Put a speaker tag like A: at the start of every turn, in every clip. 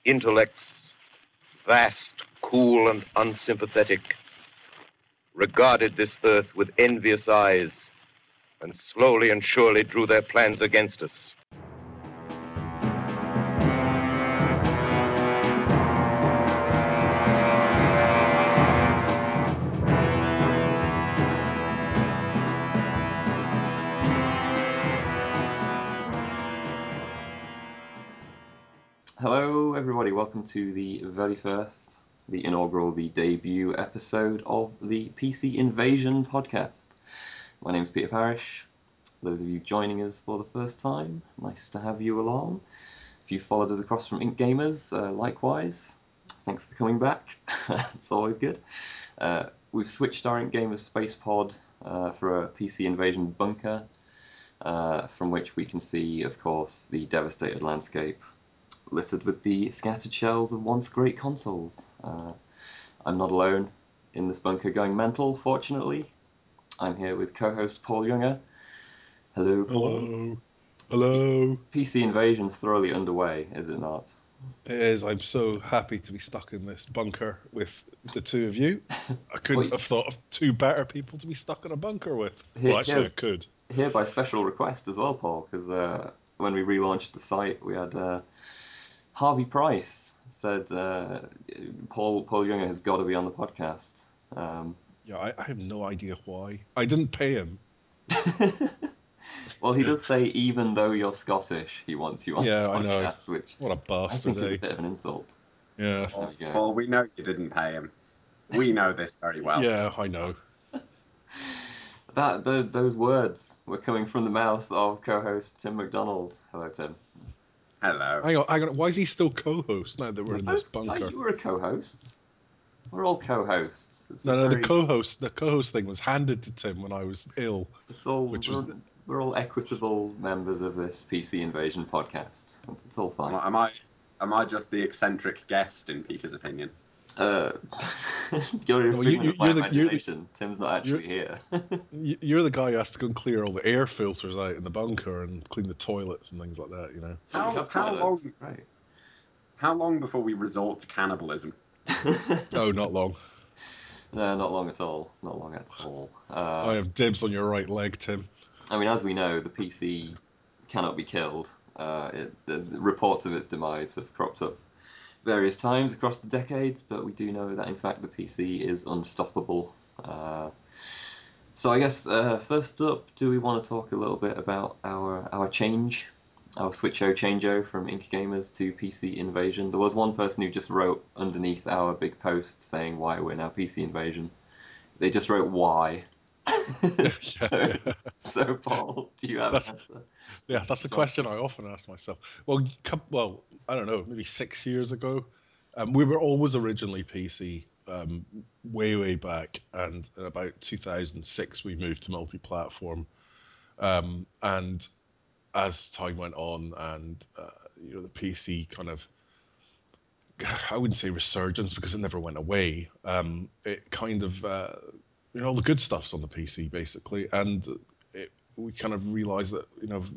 A: intellects, vast, cool, and unsympathetic, regarded this earth with envious eyes and slowly and surely drew their plans against us.
B: Hello everybody, welcome to the very first, the inaugural, the debut episode of the PC Invasion podcast. My name is Peter Parrish. Those of you joining us for the first time, nice to have you along. If you followed us across from Ink Gamers, likewise, thanks for coming back. It's always good. We've switched our Ink Gamers space pod for a PC Invasion bunker, from which we can see, of course, the devastated landscape littered with the scattered shells of once great consoles. I'm not alone in this bunker going mental, fortunately. I'm here with co-host Paul Younger. Hello, Paul.
C: Hello.
B: PC Invasion thoroughly underway, is it not?
C: It is. I'm so happy to be stuck in this bunker with the two of you. I couldn't have thought of two better people to be stuck in a bunker with. Well, actually, I could.
B: Here by special request as well, Paul, because when we relaunched the site, we had Harvey Price said Paul Younger has got to be on the podcast.
C: Yeah, I have no idea why. I didn't pay him.
B: Well, he does say even though you're Scottish, he wants you on the podcast, which
C: what a bastard,
B: I think is a bit of an insult.
C: Yeah.
D: Paul, we know you didn't pay him. We know this very well.
C: Yeah, I know.
B: Those words were coming from the mouth of co-host Tim McDonald. Hello, Tim.
D: Hello.
C: Hang on. Why is he still co-host now that we're in this bunker?
B: You were a co-host. We're all co-hosts.
C: The co-host thing was handed to Tim when I was ill.
B: We're all equitable members of this PC Invasion podcast. It's all fine.
D: Am I just the eccentric guest in Peter's opinion?
B: You're a figment of my imagination. Tim's not actually here.
C: You're the guy who has to go and clear all the air filters out in the bunker and clean the toilets and things like that, you know.
D: How long before we resort to cannibalism?
C: Oh, not long.
B: No, not long at all. Not long at all.
C: I have dibs on your right leg, Tim.
B: I mean, as we know, the PC cannot be killed. The reports of its demise have cropped up various times across the decades, but we do know that in fact the PC is unstoppable. So I guess first up, do we want to talk a little bit about our change, our changeover from Ink Gamers to PC Invasion? There was one person who just wrote underneath our big post saying why we're now PC Invasion. They just wrote why. So Paul, do you have an answer?
C: Yeah, that's the question I often ask myself. Well, I don't know, maybe 6 years ago, we were always originally PC, way back, and in about 2006 we moved to multi-platform, and as time went on, and the PC kind of, I wouldn't say resurgence because it never went away. It kind of, all the good stuff's on the PC basically, and we kind of realised that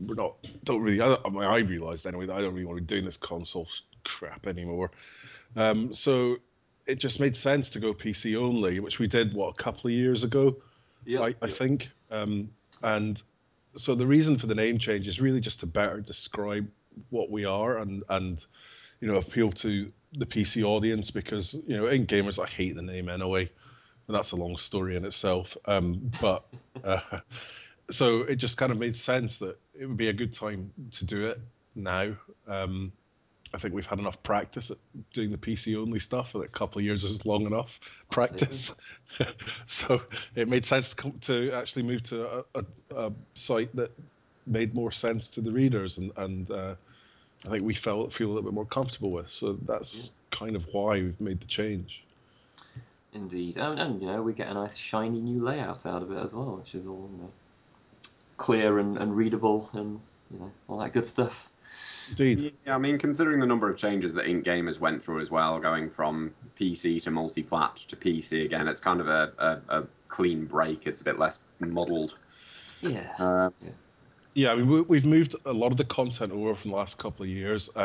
C: I realised anyway that I don't really want to be doing this console crap anymore. So it just made sense to go PC only, which we did a couple of years ago, I think. And so the reason for the name change is really just to better describe what we are and appeal to the PC audience, because in gamers, I hate the name anyway, and that's a long story in itself. But so it just kind of made sense that it would be a good time to do it now. I think we've had enough practice at doing the PC only stuff, and a couple of years is long enough practice. So it made sense to actually move to a site that made more sense to the readers, and I think we feel a little bit more comfortable with. So that's kind of why we've made the change.
B: Indeed, and we get a nice shiny new layout out of it as well, which is all clear and readable, and all that good stuff.
C: Indeed.
D: Yeah, I mean, considering the number of changes that Ink Gamers went through as well, going from PC to multi-plat to PC again, it's kind of a clean break. It's a bit less muddled.
B: Yeah.
C: Yeah, I mean, we've moved a lot of the content over from the last couple of years.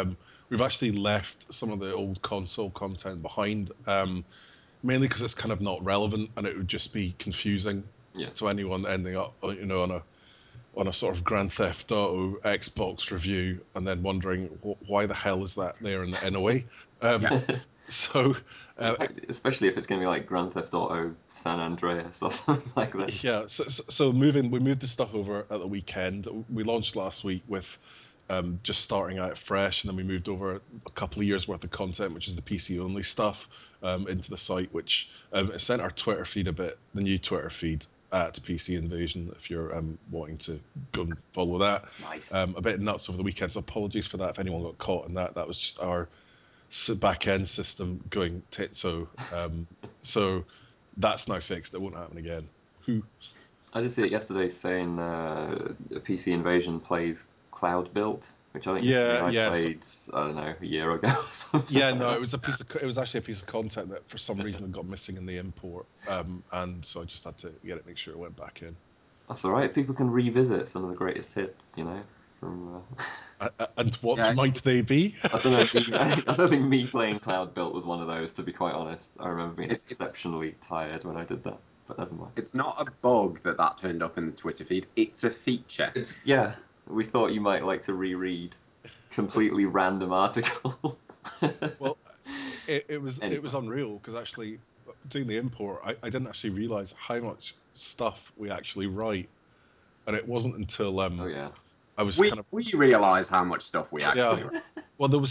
C: we've actually left some of the old console content behind, mainly because it's kind of not relevant and it would just be confusing
B: Yeah.
C: to anyone ending up, on a sort of Grand Theft Auto Xbox review and then wondering why the hell is that there in a way.
D: Yeah.
C: So,
B: Especially if it's going to be like Grand Theft Auto San Andreas or something like that.
C: yeah. So we moved the stuff over at the weekend. We launched last week with just starting out fresh, and then we moved over a couple of years worth of content, which is the PC only stuff, into the site, which it sent our Twitter feed a bit, the new Twitter feed at PC Invasion, if you're wanting to go and follow that.
B: Nice.
C: A bit nuts over the weekend, so apologies for that if anyone got caught in that. That was just our back end system going titso. So that's now fixed. It won't happen again. Who?
B: I did see it yesterday saying PC Invasion plays Cloud Built, which I think is something
C: Yeah,
B: I
C: yeah.
B: played, I don't know, a year ago or something.
C: Yeah,
B: like
C: no,
B: that.
C: it was actually a piece of content that for some reason got missing in the import, and so I just had to make sure it went back in.
B: That's all right. People can revisit some of the greatest hits, from.
C: And what
D: Yeah,
C: might they be?
B: I don't know. I don't think me playing Cloud Built was one of those. To be quite honest, I remember being
D: it's
B: exceptionally tired when I did that. But never mind.
D: it's not a bug that turned up in the Twitter feed. It's a feature.
B: Yeah. We thought you might like to reread completely random articles.
C: Well, it was
B: Anyway.
C: unreal because actually doing the import, I didn't actually realize how much stuff we actually write, and it wasn't until
B: Oh yeah.
C: I was
D: We
C: kind of
D: we realise how much stuff we actually.
C: yeah. Well, there was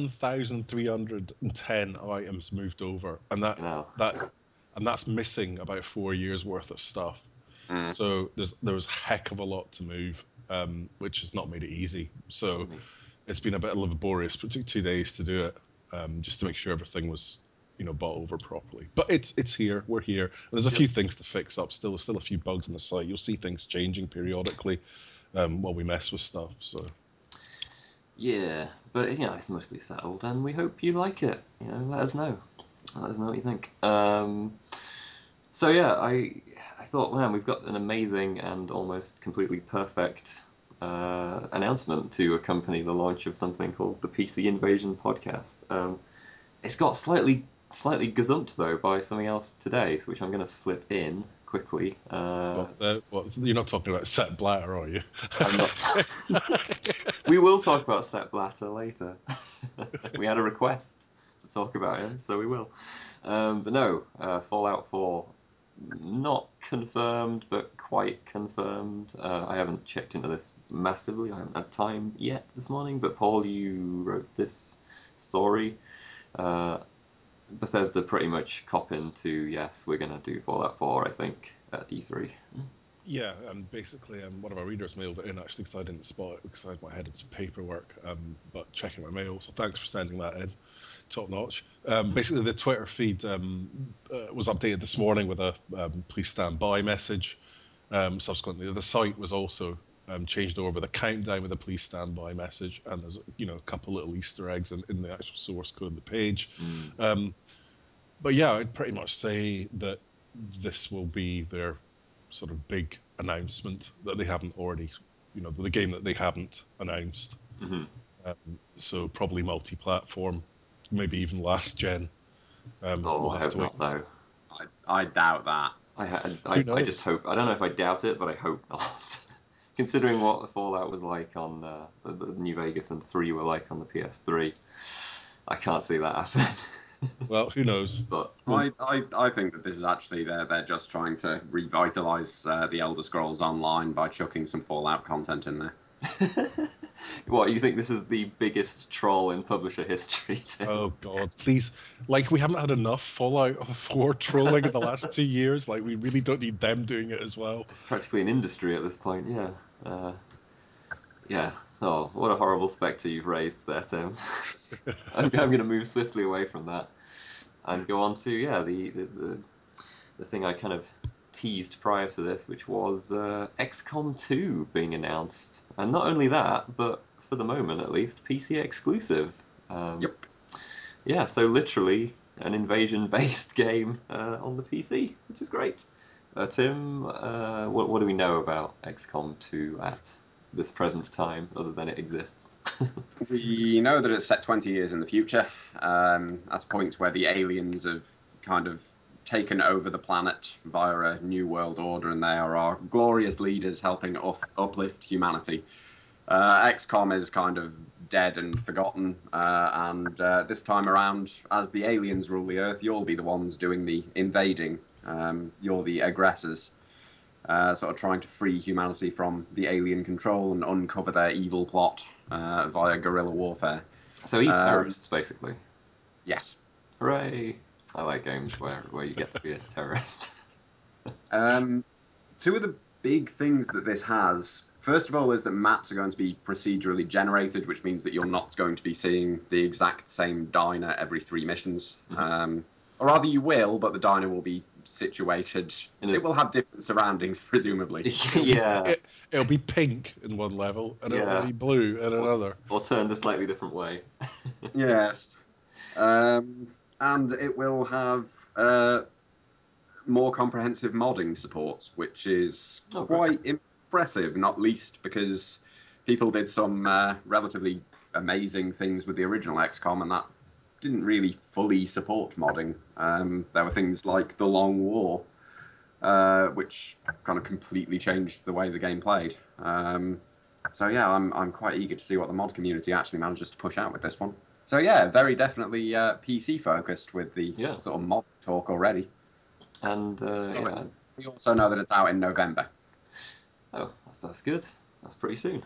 C: 7,310 items moved over, and that's missing about 4 years worth of stuff.
D: Mm.
C: So there was a heck of a lot to move, which has not made it easy. So it's been a bit laborious, but it took 2 days to do it, just to make sure everything was, bought over properly. But it's here. We're here. And there's a few things to fix up. Still a few bugs on the site. You'll see things changing periodically while we mess with stuff. So.
B: Yeah, but it's mostly settled, and we hope you like it. Let us know. Let us know what you think. So yeah, I thought, man, we've got an amazing and almost completely perfect announcement to accompany the launch of something called the PC Invasion podcast. It's got slightly gazumped though by something else today, which I'm going to slip in quickly.
C: You're not talking about Sepp Blatter, are you?
B: I'm not. We will talk about Sepp Blatter later. We had a request to talk about him, so we will. But no, Fallout 4, not confirmed, but quite confirmed. I haven't checked into this massively. I haven't had time yet this morning. But Paul, you wrote this story. Bethesda pretty much copping to, yes, we're going to do Fallout 4, I think, at E3.
C: Yeah, and basically, one of our readers mailed it in actually because I didn't spot it because I had my head into paperwork. But checking my mail, so thanks for sending that in, top notch. Basically, the Twitter feed was updated this morning with a "please stand by" message. Subsequently, the site was also changed over with a countdown with a "please stand by" message, and there's a couple little Easter eggs in the actual source code of the page. But yeah, I'd pretty much say that this will be their sort of big announcement that they haven't already, the game that they haven't announced.
B: Mm-hmm.
C: So probably multi-platform, maybe even last gen. We'll
B: I
C: have
B: hope
C: to wait.
B: not, though.
D: I doubt that.
B: I just hope. I don't know if I doubt it, but I hope not. Considering what the Fallout was like on the New Vegas and 3 were like on the PS3, I can't see that happen.
C: Well, who knows?
B: But
D: I think that this is actually they're just trying to revitalize the Elder Scrolls Online by chucking some Fallout content in there.
B: what, you think this is the biggest troll in publisher history? Tim?
C: Oh God, please! Like we haven't had enough Fallout 4 trolling in the last 2 years. Like we really don't need them doing it as well.
B: It's practically an industry at this point. Yeah. Yeah. Oh, what a horrible spectre you've raised there, Tim. I'm going to move swiftly away from that and go on to the thing I kind of teased prior to this, which was XCOM 2 being announced, and not only that, but for the moment at least, PC exclusive.
D: Yep.
B: Yeah, so literally an invasion-based game on the PC, which is great. Tim, what do we know about XCOM 2 at this present time, other than it exists?
D: We know that it's set 20 years in the future. At a point where the aliens have kind of taken over the planet via a new world order, and they are our glorious leaders helping uplift humanity. XCOM is kind of dead and forgotten, and this time around, as the aliens rule the Earth, you'll be the ones doing the invading. You're the aggressors, sort of trying to free humanity from the alien control and uncover their evil plot via guerrilla warfare.
B: So are you terrorists, basically?
D: Yes.
B: Hooray! I like games where you get to be a terrorist.
D: Two of the big things that this has, first of all, is that maps are going to be procedurally generated, which means that you're not going to be seeing the exact same diner every 3 missions. Or rather, you will, but the diner will be situated. It will have different surroundings, presumably.
B: Yeah.
C: It'll be pink in one level, and it'll be blue in another.
B: Or turned a slightly different way.
D: Yes. And it will have more comprehensive modding support, which is quite impressive, not least because people did some relatively amazing things with the original XCOM, and that didn't really fully support modding. There were things like the Long War, which kind of completely changed the way the game played. So yeah, I'm quite eager to see what the mod community actually manages to push out with this one. So yeah, very definitely PC focused with the sort of mod talk already.
B: And
D: we also know that it's out in November.
B: Oh, that's good. That's pretty soon.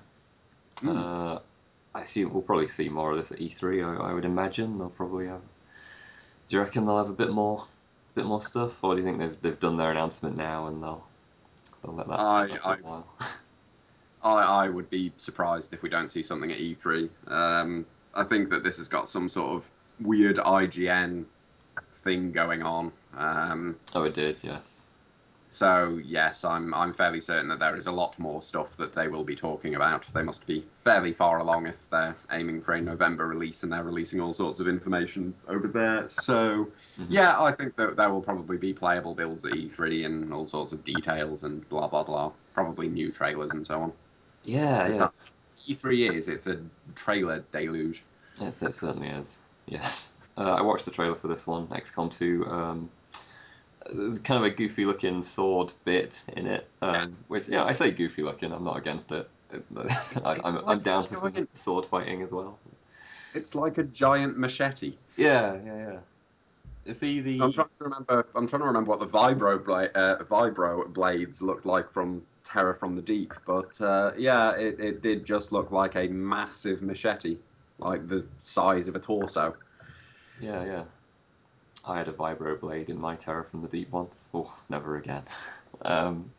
B: I assume we'll probably see more of this at E3. I would imagine they'll probably have. Do you reckon they'll have a bit more stuff, or do you think they've done their announcement now and they'll let that sit for a while?
D: I would be surprised if we don't see something at E3. I think that this has got some sort of weird IGN thing going on.
B: Oh, it did, yes.
D: So yes, I'm fairly certain that there is a lot more stuff that they will be talking about. They must be fairly far along if they're aiming for a November release and they're releasing all sorts of information over there. So yeah, I think that there will probably be playable builds at E3 and all sorts of details and blah blah blah. Probably new trailers and so on.
B: Yeah.
D: E3 it's a trailer deluge.
B: Yes, it certainly is. Yes. I watched the trailer for this one, XCOM 2. There's kind of a goofy looking sword bit in it, which I say goofy looking. I'm not against it. I'm down for some sword fighting as well.
D: It's like a giant machete.
B: Yeah. Is he the?
D: I'm trying to remember what the vibro blades looked like from Terror from the Deep, but it did just look like a massive machete, like the size of a torso.
B: Yeah. I had a vibro blade in my Terror from the Deep once. Oh, never again.
D: And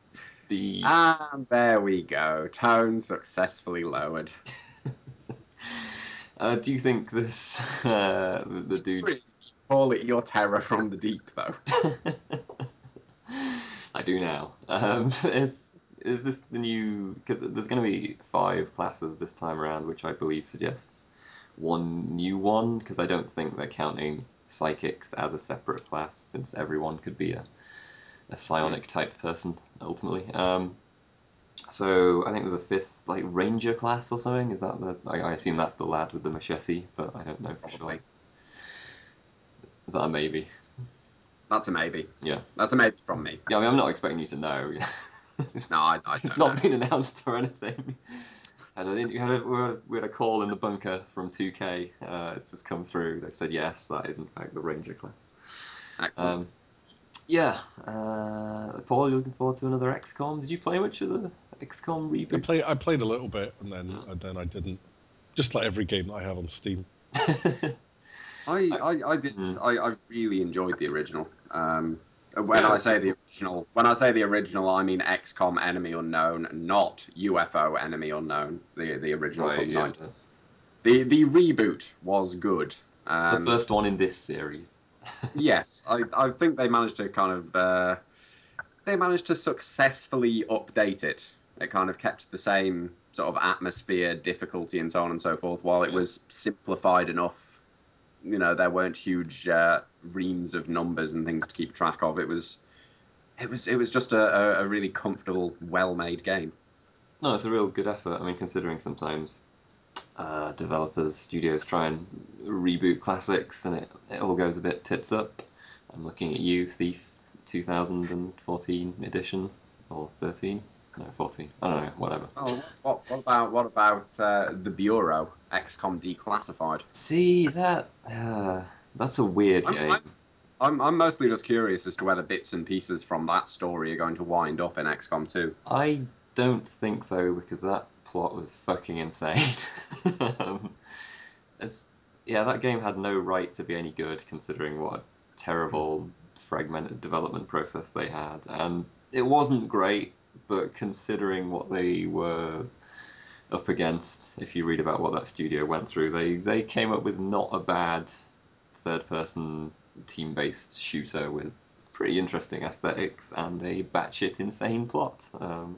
D: there we go. Tone successfully lowered.
B: Do you think this the dude?
D: Call it your Terror from the Deep, though.
B: I do now. Is this the new? Because there's going to be 5 classes this time around, which I believe suggests one new one. Because I don't think they're counting psychics as a separate class, since everyone could be a psionic type person ultimately. So I think there's a 5th like ranger class or something. Is that the? I assume that's the lad with the machete, but I don't know for sure. Is that a maybe?
D: That's a maybe.
B: Yeah.
D: That's a maybe from me.
B: Yeah, I mean, I'm not expecting you to know.
D: No,
B: it's not been announced or anything. We had a call in the bunker from 2K. It's just come through. They've said yes, that is in fact the Ranger class.
D: Excellent.
B: Paul, you looking forward to another XCOM? Did you play much of the XCOM reboot?
C: I played a little bit, and then I didn't. Just like every game that I have on Steam.
D: I did. I really enjoyed the original. When I say the original, I mean XCOM Enemy Unknown, not UFO Enemy Unknown. The original from The reboot was good.
B: The first one in this series.
D: Yes, I think they managed to they managed to successfully update it. It kind of kept the same sort of atmosphere, difficulty, and so on and so forth, while it was simplified enough. There weren't huge reams of numbers and things to keep track of. It was just a really comfortable, well-made game.
B: No, it's a real good effort. I mean, considering sometimes developers, studios try and reboot classics, and it all goes a bit tits up. I'm looking at you, Thief 2014 edition, or 13? No, 14. I don't know, whatever.
D: Oh, what about the Bureau XCOM Declassified?
B: See, that's a weird
D: I'm,
B: game.
D: I'm mostly just curious as to whether bits and pieces from that story are going to wind up in XCOM 2.
B: I don't think so, because that plot was fucking insane. um, it's yeah, that game had no right to be any good, considering what a terrible fragmented development process they had, and it wasn't great. But considering what they were up against, if you read about what that studio went through, they came up with not a bad third-person team-based shooter with pretty interesting aesthetics and a batshit insane plot.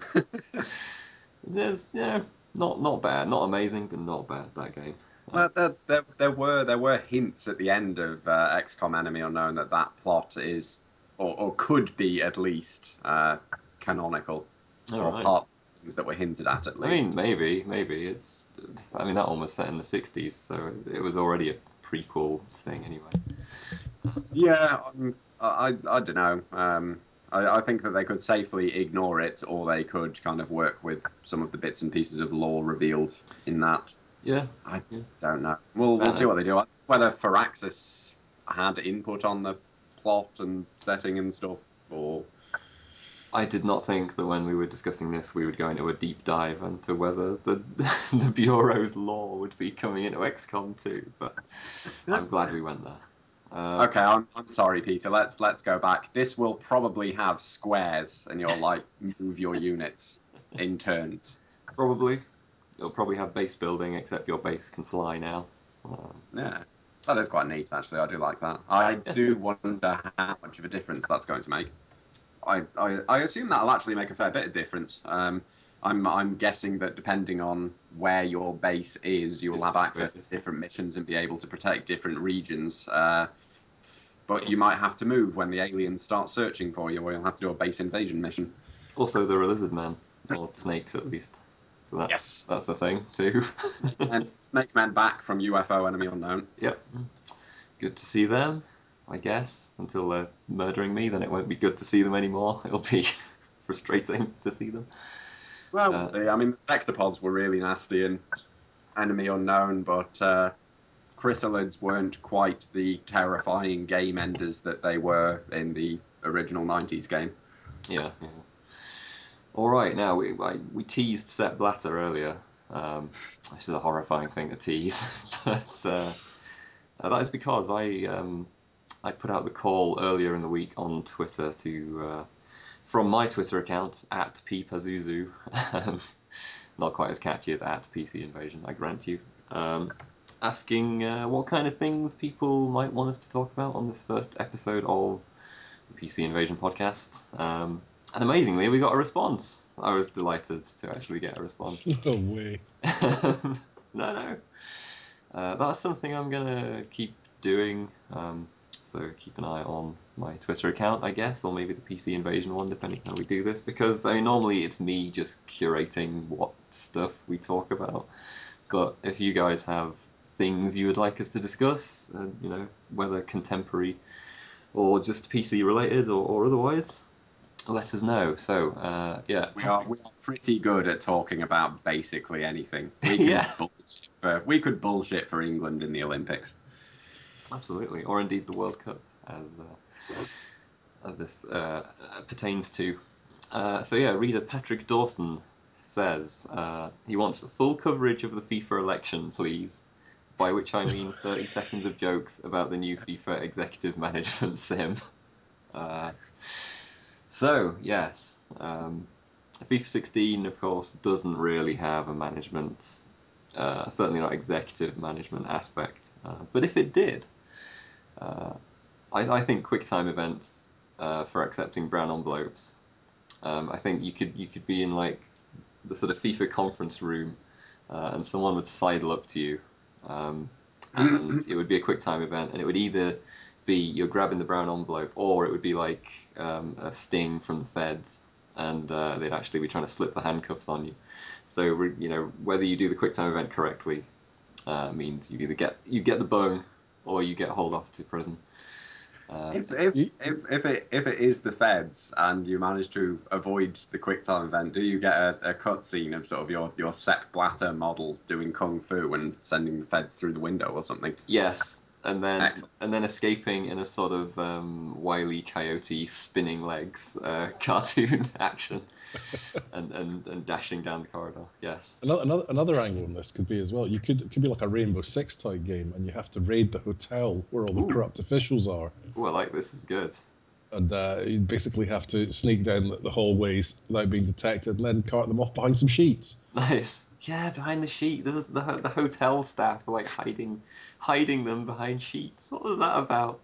B: There's not bad, not amazing, but not bad, that game.
D: There were hints at the end of XCOM Enemy Unknown that plot is, or could be at least, canonical,
B: All
D: or
B: right.
D: parts of things that were hinted at
B: I mean,
D: least.
B: maybe it's. I mean, that almost set in the '60s, so it was already a prequel thing anyway.
D: Yeah, I don't know. I think that they could safely ignore it, or they could kind of work with some of the bits and pieces of lore revealed in that.
B: Yeah.
D: I
B: Yeah.
D: don't know. We'll see what they do. Whether Firaxis had input on the plot and setting and stuff, or
B: I did not think that when we were discussing this, we would go into a deep dive into whether the the Bureau's lore would be coming into XCOM 2, but I'm glad we went there.
D: okay. I'm sorry, Peter. Let's go back. This will probably have squares, and you'll like move your units in turns.
B: Probably. It'll probably have base building, except your base can fly now.
D: Yeah, that is quite neat. Actually, I do like that. I
B: Yeah.
D: do wonder how much of a difference that's going to make. I assume that'll actually make a fair bit of difference. I'm guessing that depending on where your base is, you will have access to different missions and be able to protect different regions. But you might have to move when the aliens start searching for you, or you'll have to do a base invasion mission.
B: Also, there are lizard men, or snakes at least. So
D: Yes,
B: that's the thing too.
D: Snake Men back from UFO Enemy Unknown.
B: Yep. Good to see them, I guess. Until they're murdering me, then it won't be good to see them anymore. It'll be frustrating to see them.
D: Well, we'll see. I mean, the sectopods were really nasty in Enemy Unknown, but chrysalids weren't quite the terrifying game enders that they were in the original 90s game.
B: Yeah. All right, now we teased Sepp Blatter earlier. This is a horrifying thing to tease, but that is because I put out the call earlier in the week on Twitter to from my Twitter account at @ppazuzu, not quite as catchy as at PC Invasion, I grant you, asking what kind of things people might want us to talk about on this first episode of the PC Invasion podcast. And amazingly, we got a response. I was delighted to actually get a response.
C: No way.
B: No. That's something I'm gonna keep doing. So keep an eye on my Twitter account, I guess, or maybe the PC Invasion one, depending on how we do this. Because I mean, normally it's me just curating what stuff we talk about. But if you guys have things you would like us to discuss, whether contemporary or just PC related or otherwise, let us know. So yeah,
D: We are pretty good at talking about basically anything.
B: Yeah,
D: We could bullshit for England in the Olympics.
B: absolutely, or indeed the World Cup, as this pertains to. So yeah, reader Patrick Dawson says he wants full coverage of the FIFA election, please. By which I mean 30 seconds of jokes about the new FIFA executive management sim. So yes, FIFA 16, of course, doesn't really have a management, certainly not executive management aspect. But if it did, I think QuickTime events for accepting brown envelopes. I think you could be in like the sort of FIFA conference room, and someone would sidle up to you, and it would be a QuickTime event, and it would either be you're grabbing the brown envelope, or it would be like a sting from the feds, and they'd actually be trying to slip the handcuffs on you. So whether you do the QuickTime event correctly, means you get the bone or you get hauled off to prison.
D: If it is the feds and you manage to avoid the QuickTime event, do you get a cutscene of sort of your Sepp Blatter model doing kung fu and sending the feds through the window or something?
B: Yes, and then
D: Excellent.
B: escaping in a sort of Wile E. Coyote spinning legs cartoon action, and dashing down the corridor. Yes.
C: Another angle on this could be as well. It could be like a Rainbow Six type game, and you have to raid the hotel where all the
B: Ooh.
C: corrupt officials are.
B: Oh, I like this. Is good.
C: And you basically have to sneak down the hallways without being detected, and then cart them off behind some sheets.
B: Nice. Yeah, behind the sheet. The hotel staff were like hiding them behind sheets. What was that about?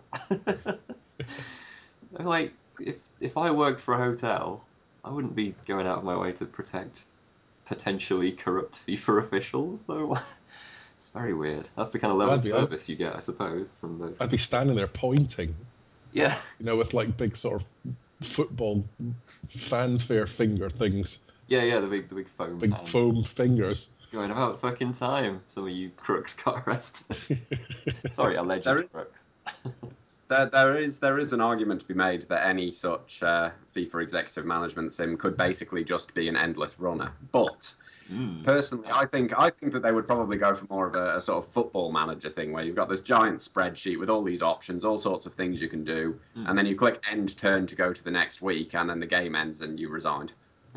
B: Like, if I worked for a hotel, I wouldn't be going out of my way to protect potentially corrupt FIFA officials, though. It's very weird. That's the kind of level of service you get, I suppose, from those.
C: I'd be standing there pointing,
B: Yeah.
C: with like big sort of football fanfare finger things.
B: Yeah, the big foam.
C: Big
B: hands.
C: foam fingers.
B: Going about fucking time. Some of you crooks got arrested. Sorry, alleged crooks.
D: There is an argument to be made that any such FIFA executive management sim could basically just be an endless runner. But personally, I think that they would probably go for more of a sort of football manager thing, where you've got this giant spreadsheet with all these options, all sorts of things you can do, and then you click end turn to go to the next week, and then the game ends and you resigned.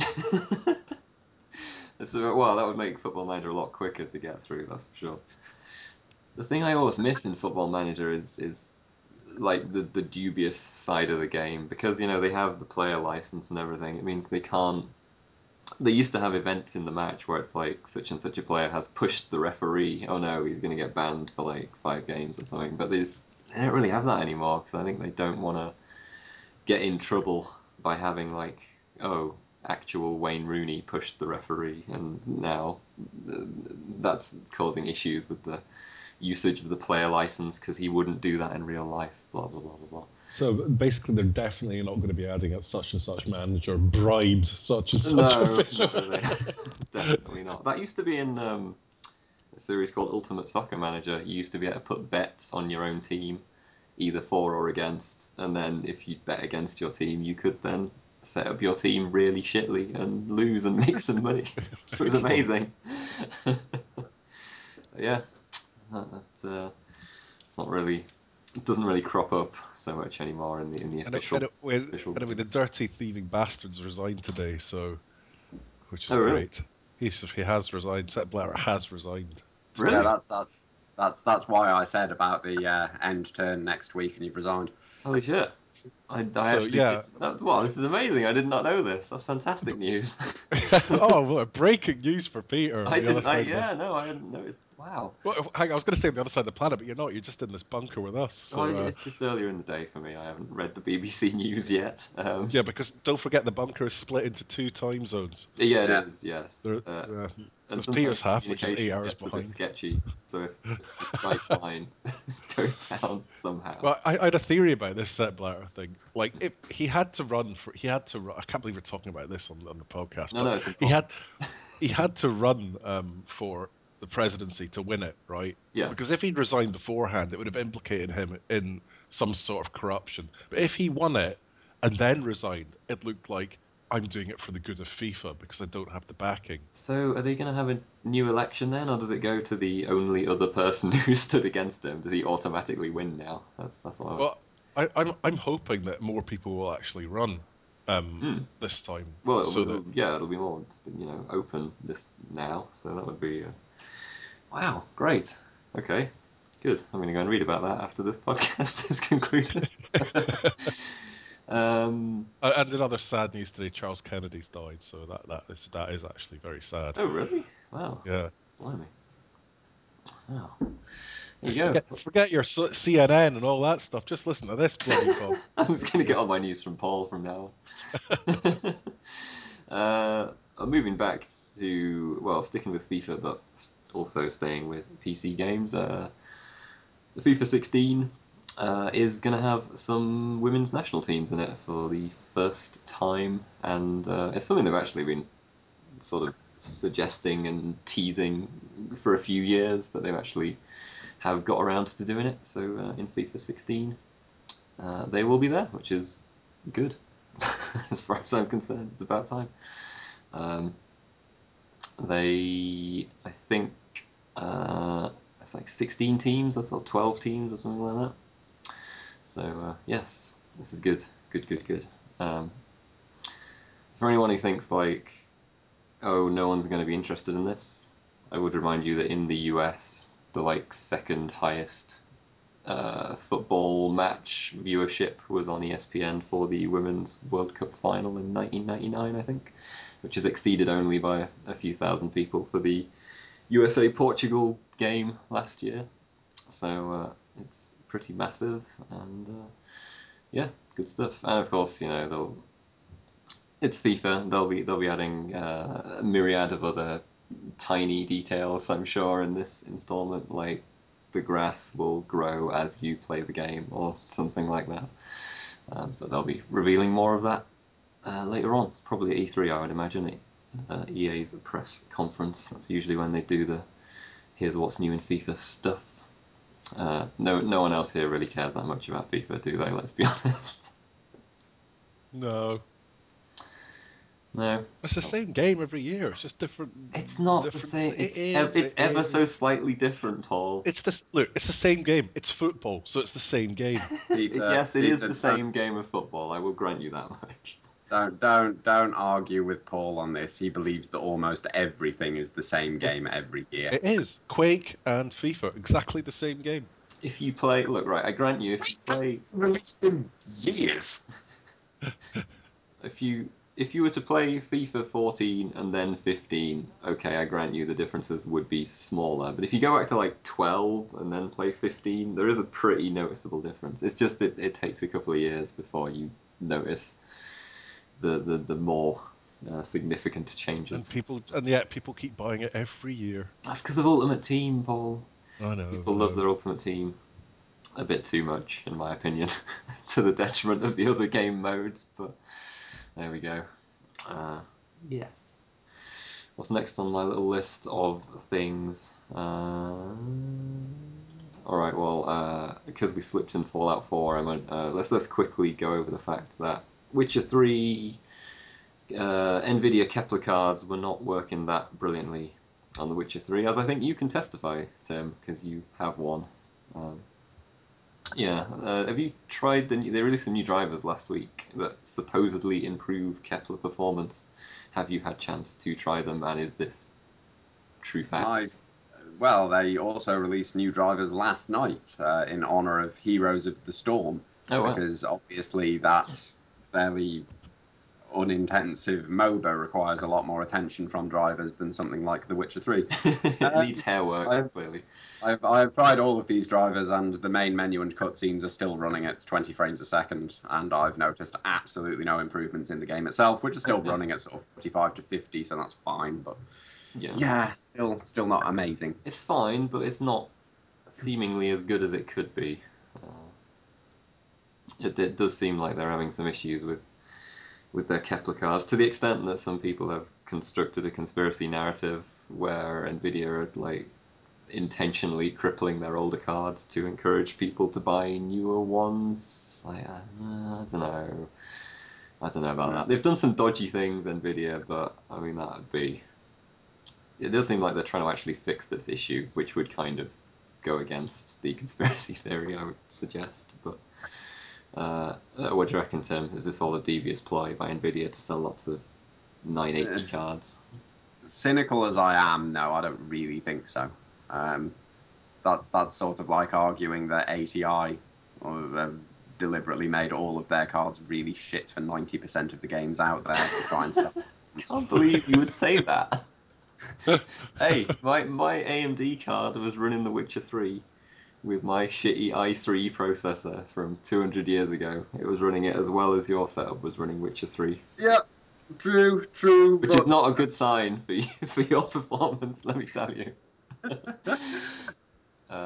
B: Well, that would make Football Manager a lot quicker to get through, that's for sure. The thing I always miss in Football Manager is like the dubious side of the game, because they have the player license and everything. It means they can't. They used to have events in the match where it's like such and such a player has pushed the referee. Oh no, he's going to get banned for like 5 games or something. But they don't really have that anymore, because I think they don't want to get in trouble by having like, oh, actual Wayne Rooney pushed the referee, and now that's causing issues with the usage of the player license, because he wouldn't do that in real life. Blah blah blah blah blah.
C: So basically, they're definitely not going to be adding a such and such manager bribed such and such official.
B: Not really. Definitely not. That used to be in a series called Ultimate Soccer Manager. You used to be able to put bets on your own team, either for or against, and then if you bet against your team, you could then set up your team really shittily and lose and make some money. It was amazing. Yeah, it's not really. It doesn't really crop up so much anymore in the official.
C: Anyway, the dirty thieving bastards resigned today, which is
B: Oh, really?
C: great. He has resigned. Sepp Blatter has resigned.
B: Really?
D: Yeah, that's why I said about the end turn next week, and you've resigned.
B: Holy shit! I actually did. Wow, this is amazing. I did not know this. That's fantastic news.
C: Oh, well, breaking news for Peter.
B: I hadn't noticed. Wow.
C: Well, I was going to say on the other side of the planet, but you're not. You're just in this bunker with us. So,
B: It's just earlier in the day for me. I haven't read the BBC news yet.
C: Yeah, because don't forget the bunker is split into 2 time zones.
B: Yeah, it is. Yes. And
C: There's
B: sometimes
C: Peter's half, which is 8
B: communication
C: hours
B: gets a bit
C: behind.
B: sketchy. So if the Skype line goes down somehow.
C: Well, I had a theory about this Sepp Blatter thing. Like, if he had to run. I can't believe we're talking about this on the podcast.
B: No, it's
C: but
B: important.
C: he had to run for the presidency to win it, right?
B: Yeah.
C: Because if he'd resigned beforehand, it would have implicated him in some sort of corruption. But if he won it and then resigned, it looked like I'm doing it for the good of FIFA because I don't have the backing.
B: So are they going to have a new election then, or does it go to the only other person who stood against him? Does he automatically win now? That's what
C: Well, I'm hoping that more people will actually run this time.
B: Well, it'll be more open this now. So that would be wow, great. Okay, good. I'm going to go and read about that after this podcast is concluded.
C: And another sad news today: Charles Kennedy's died. So that is actually very sad.
B: Oh, really? Wow.
C: Yeah.
B: Blimey. Wow. There you go.
C: Forget your CNN and all that stuff. Just listen to this bloody pod.
B: I'm just going to get all my news from Paul from now on. Moving back to, sticking with FIFA, but also staying with PC games. The FIFA 16 is going to have some women's national teams in it for the first time, and it's something they've actually been sort of suggesting and teasing for a few years, but they've actually have got around to doing it. So in FIFA 16, they will be there, which is good as far as I'm concerned. It's about time. I think it's like 16 teams, or 12 teams, or something like that. So yes, this is good. Good. For anyone who thinks like, oh, no one's going to be interested in this, I would remind you that in the US, the like second highest football match viewership was on ESPN for the Women's World Cup final in 1999, I think, which is exceeded only by a few thousand people for the USA-Portugal game last year. So it's pretty massive, and yeah, good stuff. And of course, it's FIFA. They'll be adding a myriad of other tiny details, I'm sure, in this installment, like the grass will grow as you play the game or something like that. But they'll be revealing more of that later on, probably at E3, I would imagine. EA's press conference. That's usually when they do the here's what's new in FIFA stuff. No one else here really cares that much about FIFA, do they? Let's be honest.
C: No.
B: No.
C: It's the same game every year. It's just different.
B: It's not the
C: different.
B: same.
C: It
B: It's
C: is. It
B: ever so
C: is.
B: slightly different, Paul.
C: It's this. Look, it's the same game. It's football, so it's the same game.
D: Peter,
B: Yes, it is
D: Peter,
B: the same game of football. I will grant you that much.
D: don't argue with Paul on this. He believes that almost everything is the same game every year.
C: It is. Quake and FIFA, exactly the same game.
B: If you play, look, right, I grant you, if you play,
D: Released in years.
B: if you were to play FIFA 14 and then 15, okay, I grant you the differences would be smaller. But if you go back to like 12 and then play 15, there is a pretty noticeable difference. It's just it takes a couple of years before you notice the more significant changes.
C: And yet people keep buying it every year.
B: That's because of Ultimate Team, Paul.
C: I know.
B: People love their Ultimate Team a bit too much, in my opinion, to the detriment of the other game modes. But there we go. Yes. What's next on my little list of things? All right. Well, because we slipped in Fallout 4, let's quickly go over the fact that Witcher 3 NVIDIA Kepler cards were not working that brilliantly on The Witcher 3, as I think you can testify, Tim, because you have one. Yeah, have you tried they released some new drivers last week that supposedly improve Kepler performance. Have you had chance to try them, and is this true fact?
D: Well, they also released new drivers last night in honor of Heroes of the Storm,
B: Oh, wow.
D: because obviously that fairly unintensive MOBA requires a lot more attention from drivers than something like The Witcher 3.
B: It needs hair work, clearly.
D: I've tried all of these drivers, and the main menu and cutscenes are still running at 20 frames a second, and I've noticed absolutely no improvements in the game itself, which is still running at sort of 45 to 50, so that's fine, but yeah, still not amazing.
B: It's fine, but it's not seemingly as good as it could be. It does seem like they're having some issues with their Kepler cards, to the extent that some people have constructed a conspiracy narrative where Nvidia are like intentionally crippling their older cards to encourage people to buy newer ones. It's like, I don't know about that. They've done some dodgy things, Nvidia, but I mean that would be. It does seem like they're trying to actually fix this issue, which would kind of go against the conspiracy theory, I would suggest. But what do you reckon, Tim? Is this all a devious ploy by Nvidia to sell lots of 980 cards?
D: Cynical as I am, no, I don't really think so. That's sort of like arguing that ATI deliberately made all of their cards really shit for 90% of the games out there to try and sell.
B: I can't believe you would say that. Hey, my AMD card was running The Witcher 3 with my shitty i3 processor from 200 years ago. It was running it as well as your setup was running Witcher 3.
D: Yeah, true.
B: Which is not a good sign for you, for your performance, let me tell you.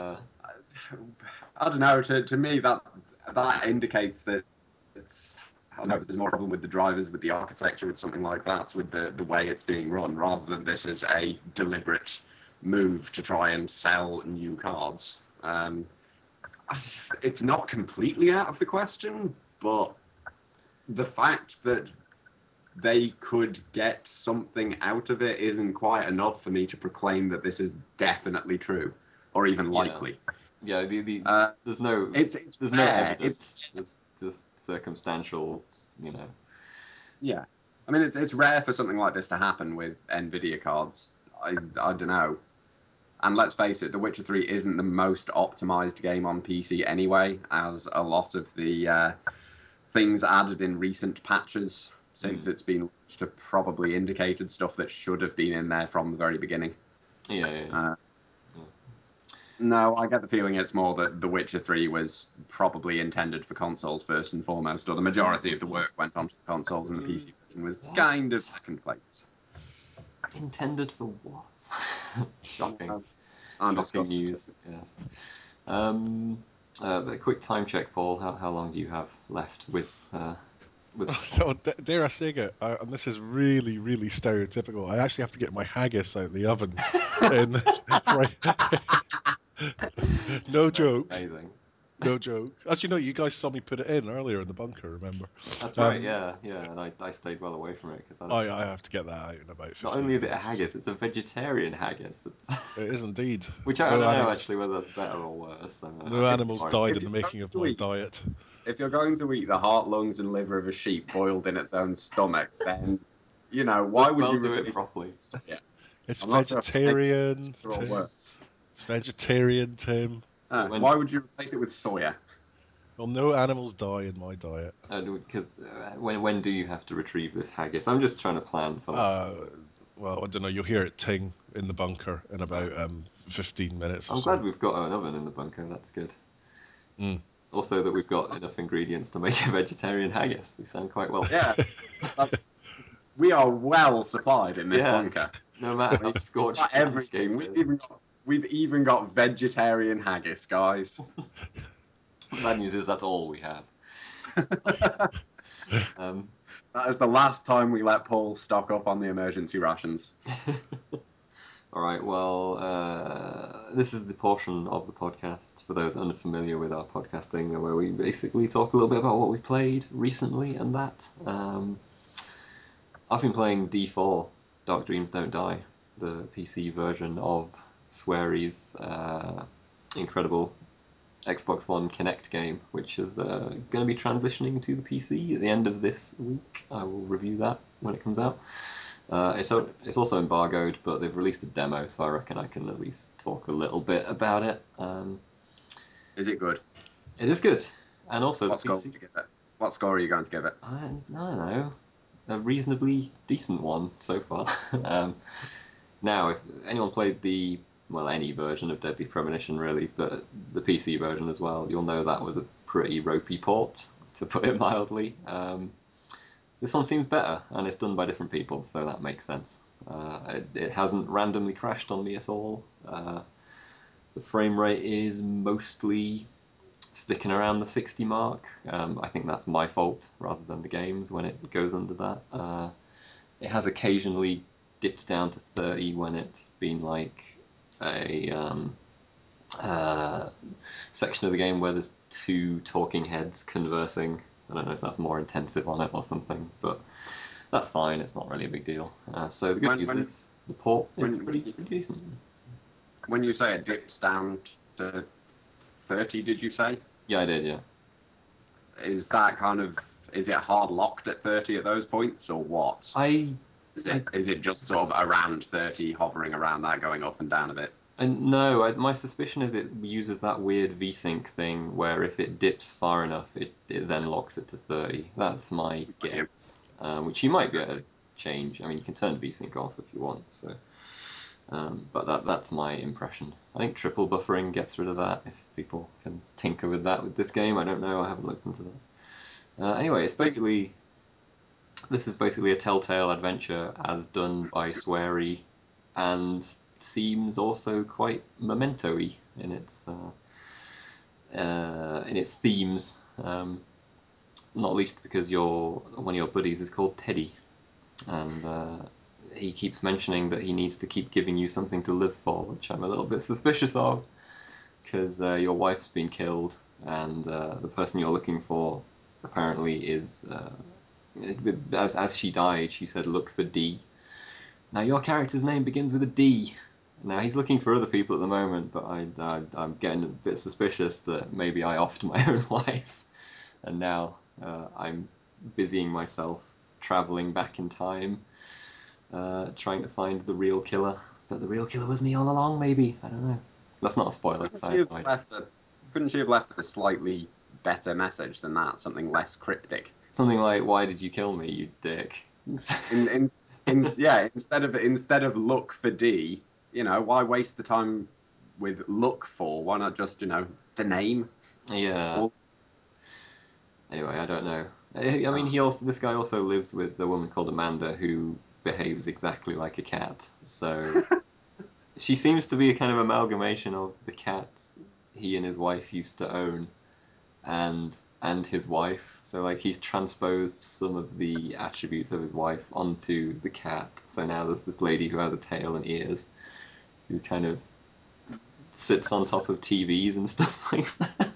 D: I don't know. To me, that indicates that I know there's more problem with the drivers, with the architecture, with something like that, with the way it's being run, rather than this as a deliberate move to try and sell new cards. It's not completely out of the question, but the fact that they could get something out of it isn't quite enough for me to proclaim that this is definitely true or even likely.
B: Yeah, there's no
D: It's
B: no
D: rare.
B: evidence. It's just circumstantial, you know.
D: Yeah, I mean it's rare for something like this to happen with Nvidia cards. I don't know. And let's face it, The Witcher 3 isn't the most optimized game on PC anyway, as a lot of the things added in recent patches since it's been launched have probably indicated stuff that should have been in there from the very beginning.
B: Yeah.
D: No, I get the feeling it's more that The Witcher 3 was probably intended for consoles first and foremost, or the majority of the work went onto the consoles, and the PC version was kind of second place.
B: Intended for what? Shocking.
D: I'm
B: Shocking
D: disgusted.
B: news. Yes. A quick time check, Paul. How long do you have left with?
C: Oh, dare I say it? And this is really, really stereotypical. I actually have to get my haggis out of the oven. No joke.
B: Amazing.
C: No joke. As you know, you guys saw me put it in earlier in the bunker, remember?
B: That's right, yeah. And I stayed well away from it because
C: I have to get that out in about 15
B: not only is it a
C: minutes.
B: haggis, it's a vegetarian haggis.
C: It is indeed.
B: Which I don't know actually whether that's better or worse.
C: No animals died in
D: If
C: the
D: you're
C: making
D: going
C: of
D: to
C: my
D: eat-
C: diet.
D: If you're going to eat the heart, lungs, and liver of a sheep boiled in its own stomach, then why would you
B: do it
D: replace
B: properly?
D: Yeah,
C: It's
D: I'm not sure if it makes
C: vegetarian,
D: it better or
C: Tim.
D: worse.
C: It's vegetarian, Tim.
D: Why would you replace it with soya?
C: Well, no animals die in my diet.
B: Because when do you have to retrieve this haggis? I'm just trying to plan for that.
C: Well, I don't know. You'll hear it ting in the bunker in about 15 minutes or
B: I'm
C: so.
B: glad we've got an oven in the bunker. That's good. Also, that we've got enough ingredients to make a vegetarian haggis. We sound quite well.
D: Yeah, we are well supplied in this bunker.
B: No matter how scorched the landscape is.
D: We've even got vegetarian haggis, guys.
B: The bad news is that's all we have.
D: That is the last time we let Paul stock up on the emergency rations.
B: All right, well, this is the portion of the podcast, for those unfamiliar with our podcasting, where we basically talk a little bit about what we've played recently and that. I've been playing D4, Dark Dreams Don't Die, the PC version of Swery's incredible Xbox One Kinect game, which is going to be transitioning to the PC at the end of this week. I will review that when it comes out. It's also embargoed, but they've released a demo, so I reckon I can at least talk a little bit about it.
D: Is it good?
B: It is good, and also
D: What score would you give it? What score are you going to give it?
B: I don't know, a reasonably decent one so far. Now, if anyone played any version of Deadly Premonition really, but the PC version as well, you'll know that was a pretty ropey port, to put it mildly. This one seems better, and it's done by different people, so that makes sense. It hasn't randomly crashed on me at all. The frame rate is mostly sticking around the 60 mark. I think that's my fault rather than the game's when it goes under that. It has occasionally dipped down to 30 when it's been like a section of the game where there's two talking heads conversing. I don't know if that's more intensive on it or something, but that's fine. It's not really a big deal. So the good news is the port is pretty decent.
D: When you say it dips down to 30, did you say?
B: Yeah, I did, yeah.
D: Is it hard locked at 30 at those points, or what? Is it just sort of around 30, hovering around that, going up and down a bit?
B: No, my suspicion is it uses that weird VSync thing where if it dips far enough, it then locks it to 30. That's my guess, which you might be able to change. I mean, you can turn VSync off if you want. So, but that's my impression. I think triple buffering gets rid of that if people can tinker with that with this game. I don't know. I haven't looked into that. Anyway, this is basically a Telltale adventure as done by Swery, and seems also quite memento-y in its themes. not least because one of your buddies is called Teddy, and he keeps mentioning that he needs to keep giving you something to live for, which I'm a little bit suspicious of, because your wife's been killed, and the person you're looking for apparently is, as she died, she said, "Look for D." Now your character's name begins with a D. Now he's looking for other people at the moment, but I'm getting a bit suspicious that maybe I offed my own life, and now I'm busying myself traveling back in time, trying to find the real killer. But the real killer was me all along, maybe. I don't know. That's not a spoiler.
D: Couldn't she have left a slightly better message than that? Something less cryptic.
B: Something like, "Why did you kill me, you dick?"
D: Instead of look for D, why waste the time with look for? Why not just the name?
B: Yeah.
D: Or,
B: Anyway, I don't know. I mean, this guy also lives with a woman called Amanda who behaves exactly like a cat. So she seems to be a kind of amalgamation of the cat he and his wife used to own, and his wife. So like he's transposed some of the attributes of his wife onto the cat. So now there's this lady who has a tail and ears, who kind of sits on top of TVs and stuff like that.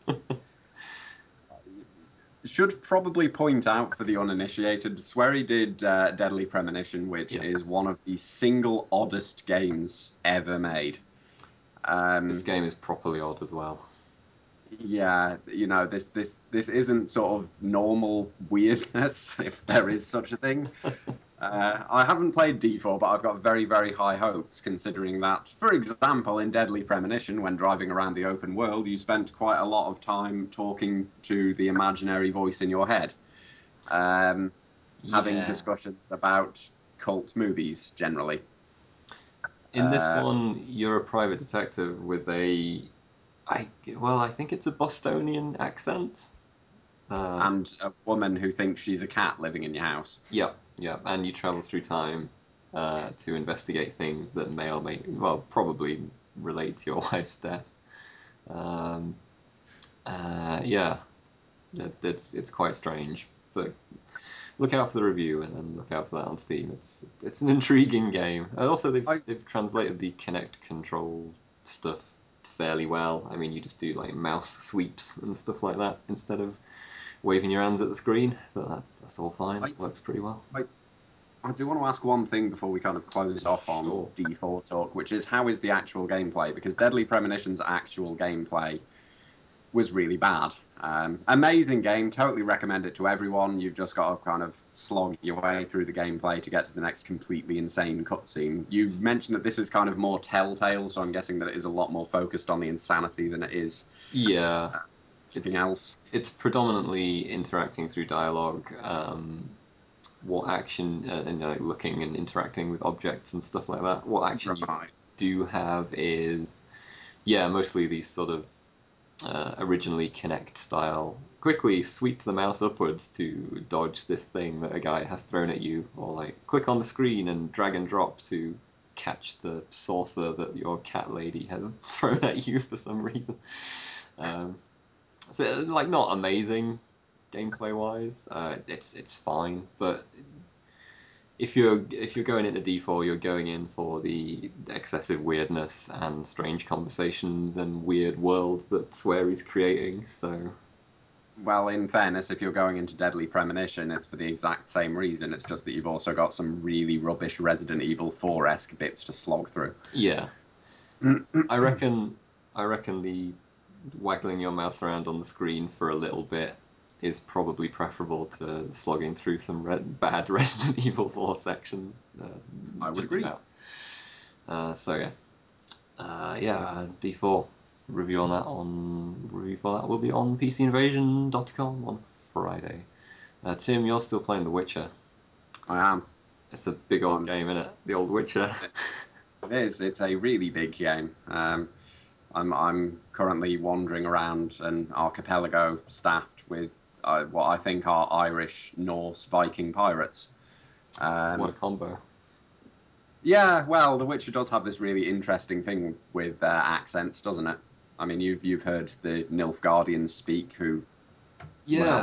D: should probably point out for the uninitiated, Swery did Deadly Premonition, which
B: Yes.
D: is one of the single oddest games ever made.
B: This game is properly odd as well.
D: Yeah, this isn't sort of normal weirdness, if there is such a thing. I haven't played D4, but I've got very, very high hopes, considering that, for example, in Deadly Premonition, when driving around the open world, you spent quite a lot of time talking to the imaginary voice in your head, having discussions about cult movies generally.
B: In this one, you're a private detective with I think it's a Bostonian accent.
D: And a woman who thinks she's a cat living in your house.
B: Yep, and you travel through time to investigate things that may or probably relate to your wife's death. Um, yeah, it's quite strange, but look out for the review and then look out for that on Steam. It's an intriguing game. And also, they've translated the Kinect control stuff fairly well. I mean, you just do like mouse sweeps and stuff like that instead of waving your hands at the screen. But that's all fine. It works pretty well.
D: I do want to ask one thing before we kind of close off on
B: Sure.
D: D4 talk, which is how is the actual gameplay? Because Deadly Premonition's actual gameplay was really bad. Amazing game, totally recommend it to everyone. You've just got to kind of slog your way through the gameplay to get to the next completely insane cutscene. You mentioned that this is kind of more Telltale, so I'm guessing that it is a lot more focused on the insanity than it is anything else.
B: It's predominantly interacting through dialogue. What action and looking and interacting with objects and stuff like that. What action you do have is, mostly these sort of originally Kinect style. Quickly sweep the mouse upwards to dodge this thing that a guy has thrown at you, or like click on the screen and drag and drop to catch the saucer that your cat lady has thrown at you for some reason. So like not amazing gameplay wise. It's fine, but if you're going into D4, you're going in for the excessive weirdness and strange conversations and weird worlds that Swery's creating. So,
D: well, in fairness, if you're going into Deadly Premonition, it's for the exact same reason. It's just that you've also got some really rubbish Resident Evil 4-esque bits to slog through.
B: Yeah, I reckon the waggling your mouse around on the screen for a little bit is probably preferable to slogging through some bad Resident Evil 4 sections.
D: I would agree.
B: D4 review on that will be on PCInvasion.com on Friday. Tim, you're still playing The Witcher.
D: I am.
B: It's a big old game, isn't it? The old Witcher.
D: It is. It's a really big game. I'm currently wandering around an archipelago staffed with what I think are Irish, Norse, Viking pirates.
B: What a combo.
D: Yeah, well, The Witcher does have this really interesting thing with accents, doesn't it? I mean, you've heard the Nilfgaardians speak, who
B: Yeah.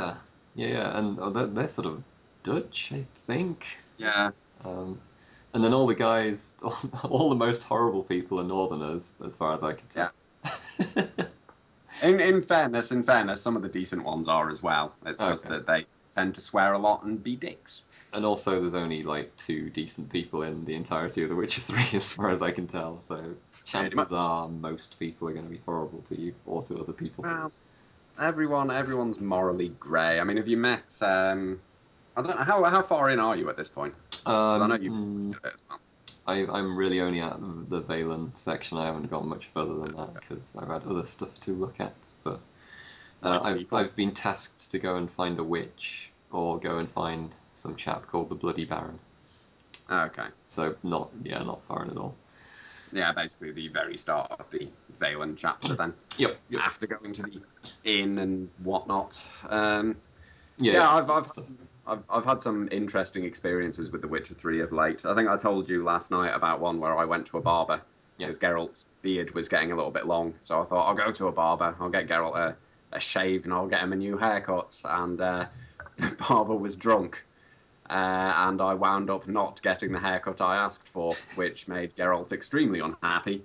B: Yeah, and they're sort of Dutch, I think.
D: Yeah.
B: Um, and then all the guys, all the most horrible people are Northerners, as far as I can
D: Yeah.
B: tell.
D: In fairness, some of the decent ones are as well. It's just
B: Okay.
D: that they tend to swear a lot and be dicks.
B: And also, there's only like 2 decent people in the entirety of The Witcher 3, as far as I can tell. So
D: Pretty
B: chances
D: much.
B: are most people are going to be horrible to you or to other people.
D: Well, everyone's morally grey. I mean, have you met? I don't know how far in are you at this point? Because I know you
B: Um,
D: a bit as well.
B: I'm really only at the Valen section. I haven't gone much further than that because I've had other stuff to look at. But
D: Like
B: I've
D: default.
B: been tasked to go and find a witch or go and find some chap called the Bloody Baron.
D: Okay.
B: So not far at all.
D: Yeah, basically the very start of the Valen chapter. Then
B: Yep.
D: after going to the inn and whatnot.
B: Yeah.
D: Yeah,
B: Stuff.
D: I've had some interesting experiences with The Witcher 3 of late. I think I told you last night about one where I went to a barber
B: Yeah.
D: because Geralt's beard was getting a little bit long. So I thought I'll go to a barber, I'll get Geralt a shave, and I'll get him a new haircut. And the barber was drunk, and I wound up not getting the haircut I asked for, which made Geralt extremely unhappy.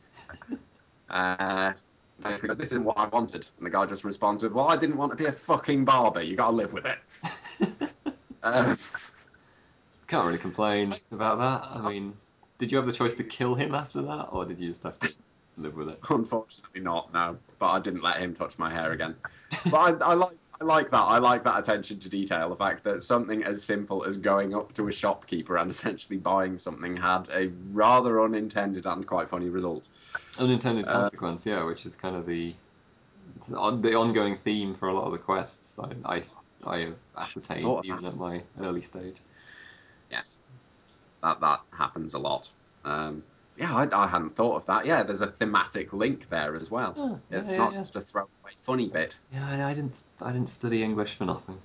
D: Uh, Basically, goes, this isn't what I wanted. And the guy just responds with, well, I didn't want to be a fucking barber. You got to live with it. Uh,
B: Can't really complain about that. I mean, did you have the choice to kill him after that, or did you just have to live with it?
D: Unfortunately, not. No, but I didn't let him touch my hair again. But I like that. I like that attention to detail. The fact that something as simple as going up to a shopkeeper and essentially buying something had a rather unintended and quite funny result.
B: Unintended
D: Uh,
B: consequence, yeah, which is kind of the ongoing theme for a lot of the quests. I have ascertained
D: Thought of that.
B: even at my early stage.
D: Yes, that happens a lot. Um, yeah, I hadn't thought of that. Yeah, there's a thematic link there as well.
B: Oh, yeah,
D: It's
B: yeah,
D: not
B: yeah.
D: just a throwaway funny bit.
B: Yeah, I didn't study English for nothing.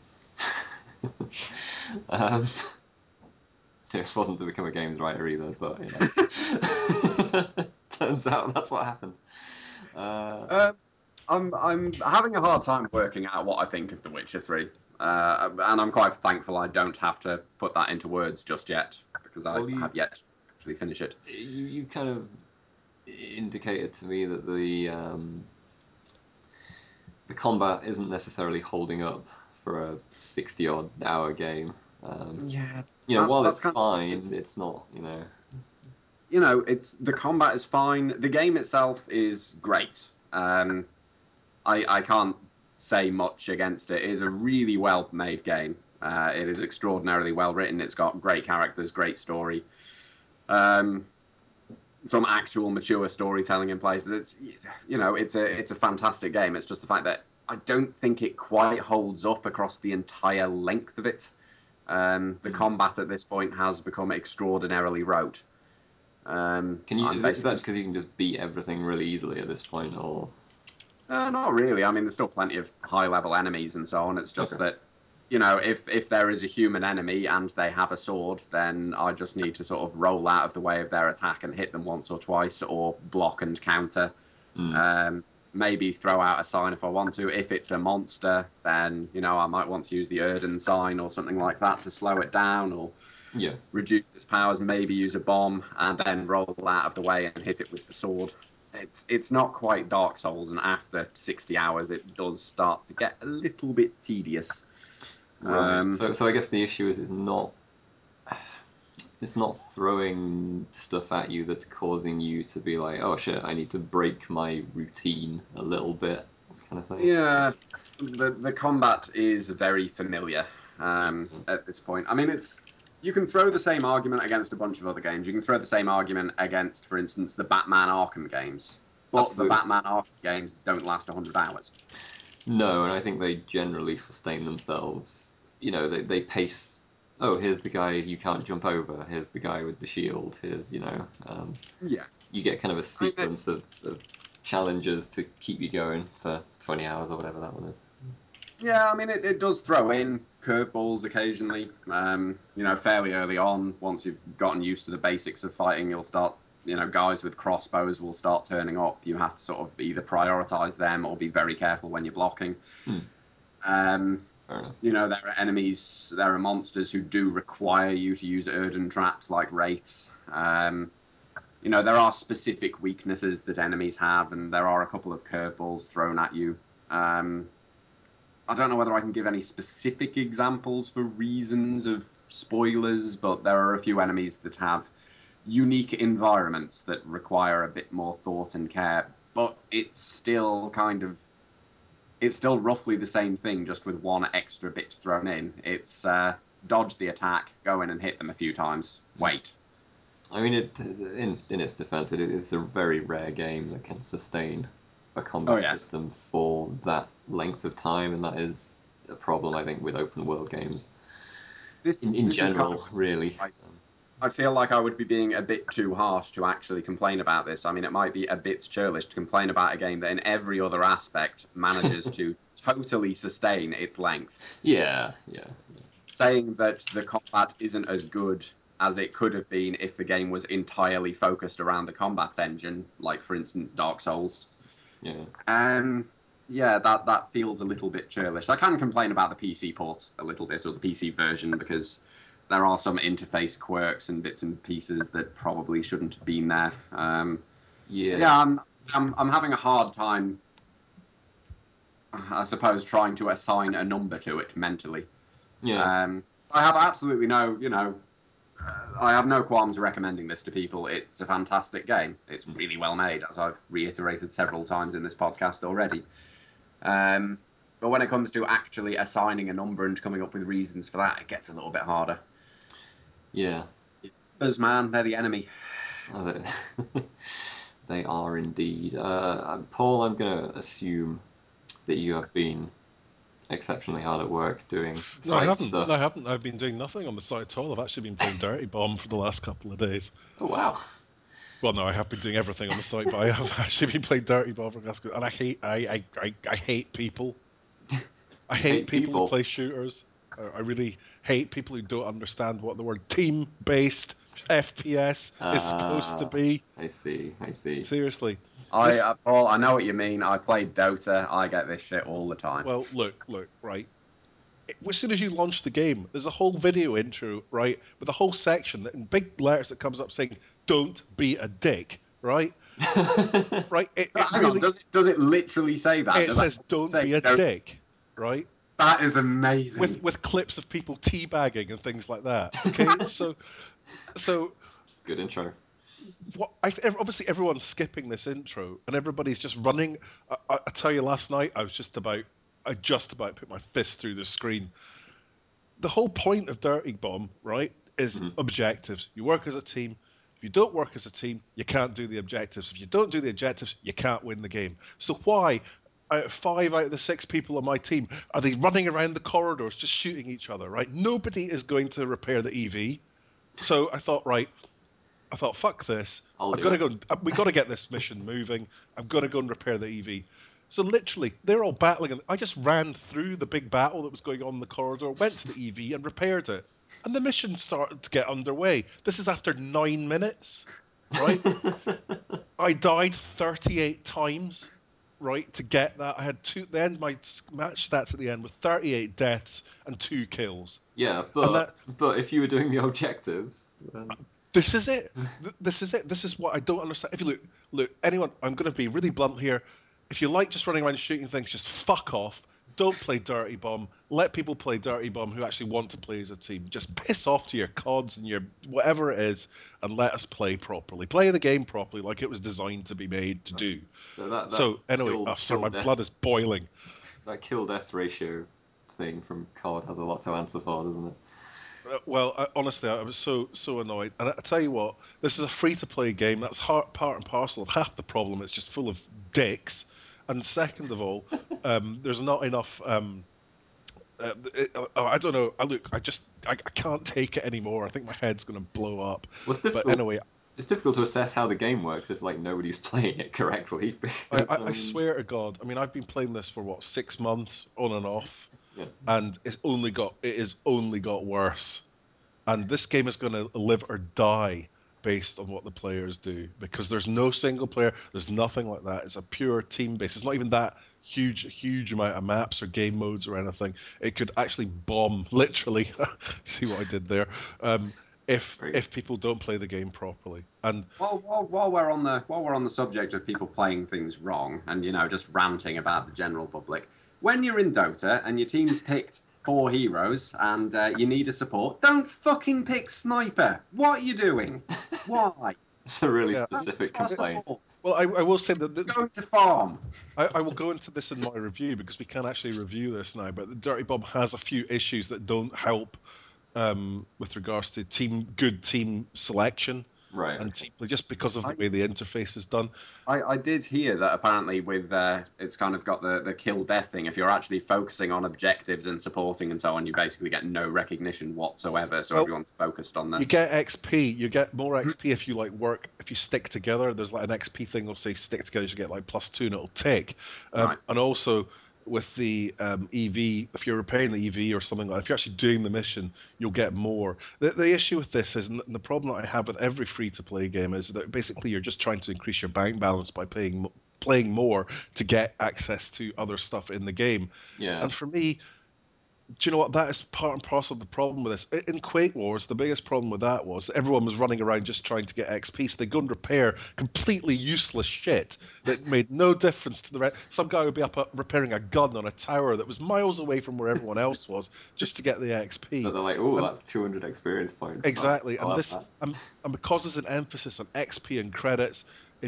B: um, it wasn't to become a games writer either, but turns out that's what happened. Uh,
D: Uh, I'm having a hard time working out what I think of The Witcher 3. And I'm quite thankful I don't have to put that into words just yet, because I
B: well, you
D: have yet to actually finish it.
B: you kind of indicated to me that the combat isn't necessarily holding up for a 60 odd hour game. Um,
D: Yeah,
B: while
D: that's
B: it's
D: kind of the thing.
B: fine, it's not.
D: It's the combat is fine. The game itself is great. I can't say much against it. It is a really well made game. It is extraordinarily well written. It's got great characters, great story. Um, some actual mature storytelling in places. It's a fantastic game. It's just the fact that I don't think it quite holds up across the entire length of it. The combat at this point has become extraordinarily rote.
B: Can you?
D: I'm
B: Is that
D: basically
B: because you can just beat everything really easily at this point, or
D: not really. I mean, there's still plenty of high level enemies and so on. It's just
B: okay?
D: that if there is a human enemy and they have a sword, then I just need to sort of roll out of the way of their attack and hit them once or twice, or block and counter.
B: Mm,
D: Um, Maybe throw out a sign if I want to. If it's a monster, then I might want to use the Erden sign or something like that to slow it down or
B: yeah.
D: reduce its powers. Maybe use a bomb and then roll out of the way and hit it with the sword. It's not quite Dark Souls, and after 60 hours, it does start to get a little bit tedious.
B: Right. So I guess the issue is it's not throwing stuff at you that's causing you to be like, oh shit, I need to break my routine a little bit, kind of thing.
D: Yeah, the combat is very familiar at this point. I mean, you can throw the same argument against a bunch of other games. You can throw the same argument against, for instance, the Batman Arkham games. But the
B: Absolutely.
D: Batman Arkham games don't last 100 hours.
B: No, and I think they generally sustain themselves. They pace. Oh, here's the guy you can't jump over. Here's the guy with the shield.
D: Yeah.
B: You get kind of a
D: I mean,
B: sequence of challenges to keep you going for 20 hours or whatever that one is.
D: yeah, I mean, it does throw in curveballs occasionally. Fairly early on, once you've gotten used to the basics of fighting, you'll start, guys with crossbows will start turning up. You have to sort of either prioritize them or be very careful when you're blocking.
B: Hmm.
D: Um,
B: Fair enough.
D: You know, there are enemies, there are monsters who do require you to use Erdin traps like wraiths. You know, there are specific weaknesses that enemies have, and there are a couple of curveballs thrown at you. I don't know whether I can give any specific examples for reasons of spoilers, but there are a few enemies that have unique environments that require a bit more thought and care, but it's still roughly the same thing, just with one extra bit thrown in. It's dodge the attack, go in and hit them a few times, wait.
B: I mean, in its defense, it is a very rare game that can sustain a combat system for that length of time, and that is a problem, I think, with open world games. In general, really.
D: I feel like I would be being a bit too harsh to actually complain about this. I mean, it might be a bit churlish to complain about a game that in every other aspect manages to totally sustain its length.
B: Yeah.
D: Saying that the combat isn't as good as it could have been if the game was entirely focused around the combat engine, like, for instance, Dark Souls.
B: Yeah.
D: That feels a little bit churlish. I can complain about the PC port a little bit, or the PC version, because there are some interface quirks and bits and pieces that probably shouldn't have been there. I'm having a hard time, I suppose, trying to assign a number to it mentally.
B: Yeah.
D: I have absolutely I have no qualms recommending this to people. It's a fantastic game. It's really well made, as I've reiterated several times in this podcast already. But when it comes to actually assigning a number and coming up with reasons for that, it gets a little bit harder.
B: Yeah.
D: Numbers, man, they're the enemy.
B: They are indeed. Paul, I'm going to assume that you have been exceptionally hard at work doing site stuff.
C: No, I haven't. I've been doing nothing on the site at all. I've actually been playing Dirty Bomb for the last couple of days.
B: Oh, wow.
C: Well, no, I have been doing everything on the site, but I have actually been playing Dirty Bomb for the last. And I hate people. I hate people who play shooters. I really hate people who don't understand what the word team-based FPS is supposed to be.
B: I see.
C: Seriously.
D: Paul, I know what you mean. I played Dota. I get this shit all the time.
C: Well, look, right. As soon as you launch the game, there's a whole video intro, right, with a whole section that in big letters that comes up saying, "Don't be a dick," right? Right?
D: Hang on, does it literally say that?
C: It says, "Don't be a dick," right?
D: That is amazing.
C: With clips of people teabagging and things like that. Okay, so
B: good intro.
C: Obviously everyone's skipping this intro and everybody's just running. I tell you, last night I just about put my fist through the screen. The whole point of Dirty Bomb, right, is objectives. You work as a team. If you don't work as a team, you can't do the objectives. If you don't do the objectives, you can't win the game. So why, 5 out of the 6 people on my team, are they running around the corridors just shooting each other, right? Nobody is going to repair the EV. So I thought, fuck this. We got to get this mission moving. I'm going to go and repair the EV. So literally, they're all battling, and I just ran through the big battle that was going on in the corridor, went to the EV and repaired it. And the mission started to get underway. This is after 9 minutes, right? I died 38 times, right, to get that. I had my match stats at the end with 38 deaths and 2 kills.
B: Yeah, but if you were doing the objectives, then...
C: This is it. This is it. This is what I don't understand. If you look, anyone, I'm going to be really blunt here. If you like just running around shooting things, just fuck off. Don't play Dirty Bomb. Let people play Dirty Bomb who actually want to play as a team. Just piss off to your CODs and your whatever it is and let us play properly. Play the game properly like it was designed to be made to do. My blood is boiling.
B: That kill-death ratio thing from COD has a lot to answer for, doesn't it?
C: Honestly, I was so annoyed. And I tell you what, this is a free-to-play game. That's part and parcel of half the problem. It's just full of dicks. And second of all, there's not enough. I don't know. I can't take it anymore. I think my head's going to blow up. But anyway,
B: it's difficult to assess how the game works if nobody's playing it correctly.
C: I swear to God. I mean, I've been playing this for 6 months on and off, and it is only got worse. And this game is going to live or die based on what the players do, because there's no single player, there's nothing like that. It's a pure team base. It's not even that huge amount of maps or game modes or anything, it could actually bomb literally. See what I did there? If people don't play the game properly. And
D: while we're on the subject of people playing things wrong and just ranting about the general public, when you're in Dota and your team's picked 4 heroes and you need a support, don't fucking pick sniper. What are you doing? Why?
B: It's a really specific complaint.
C: Well, I will say that
D: going to farm.
C: I will go into this in my review because we can actually review this now. But the Dirty Bomb has a few issues that don't help with regards to good team selection.
B: Right.
C: And just because of the way the interface is done.
D: I did hear that apparently with it's kind of got the kill death thing. If you're actually focusing on objectives and supporting and so on, you basically get no recognition whatsoever. So everyone's focused on that.
C: You get XP. You get more XP if you if you stick together. There's like an XP thing. Will say stick together. You get like +2, and it'll tick.
D: Right.
C: And also with the EV, if you're repairing the EV or something like that, if you're actually doing the mission, you'll get more. The issue with this is, and the problem that I have with every free-to-play game is that basically you're just trying to increase your bank balance by playing more to get access to other stuff in the game.
B: Yeah.
C: And for me, do you know what? That is part and parcel of the problem with this. In Quake Wars, the biggest problem with that was that everyone was running around just trying to get XP. So they go and repair completely useless shit that made no difference to the rest. Some guy would be up repairing a gun on a tower that was miles away from where everyone else was just to get the XP.
B: But they're like, oh, that's 200 experience points.
C: Exactly.
B: And
C: because there's an emphasis on XP and credits,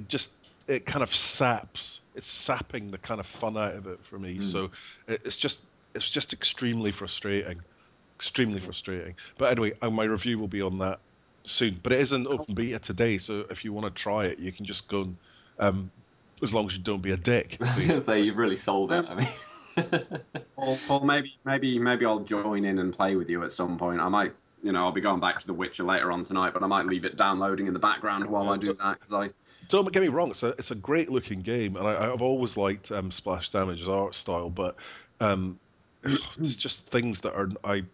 C: it kind of saps. It's sapping the kind of fun out of it for me. So it's just extremely frustrating. Extremely frustrating. But anyway, my review will be on that soon. But it is an open beta today, so if you want to try it, you can just go and, as long as you don't be a dick.
B: I was going to say, you've really sold it. I mean,
D: Paul, maybe I'll join in and play with you at some point. I might, I'll be going back to The Witcher later on tonight, but I might leave it downloading in the background while I do that.
C: Don't get me wrong, it's a great looking game, and I've always liked Splash Damage's art style, but it's just things that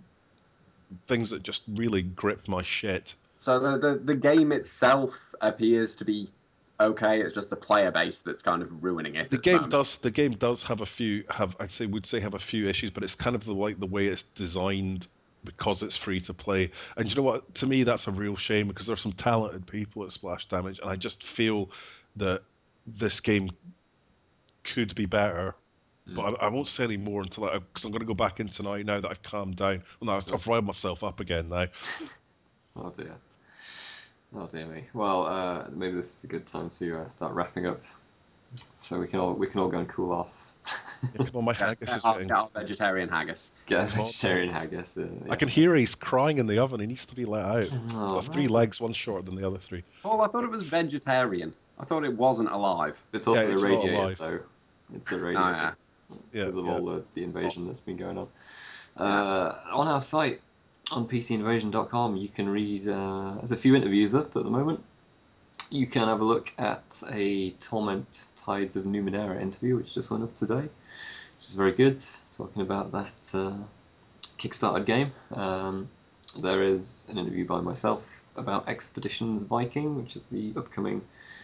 C: just really grip my shit.
D: So the game itself appears to be okay. It's just the player base that's kind of ruining it.
C: The game does have a few have a few issues, but it's kind of the way it's designed because it's free to play. And you know what? To me, that's a real shame because there's some talented people at Splash Damage, and I just feel that this game could be better. But I won't say any more until because I'm going to go back in tonight now that I've calmed down. Well, no, I've riled myself up again now.
B: Oh dear. Oh dear me. Well, maybe this is a good time to start wrapping up, so we can all go and cool off.
C: Yeah, come on, my haggis is getting...
D: Get our vegetarian haggis.
B: Get a vegetarian haggis. Yeah.
C: I can hear he's crying in the oven. He needs to be let out. He's got 3 legs, one shorter than the other 3.
D: Paul, I thought it was vegetarian. I thought it wasn't alive.
B: It's also
C: it's
B: irradiated, though. It's irradiated because of all the invasion that's been going on. On our site, on PCInvasion.com, you can read, there's a few interviews up at the moment. You can have a look at a Torment Tides of Numenera interview, which just went up today, which is very good, talking about that Kickstarter game. There is an interview by myself about Expeditions Viking, which is the upcoming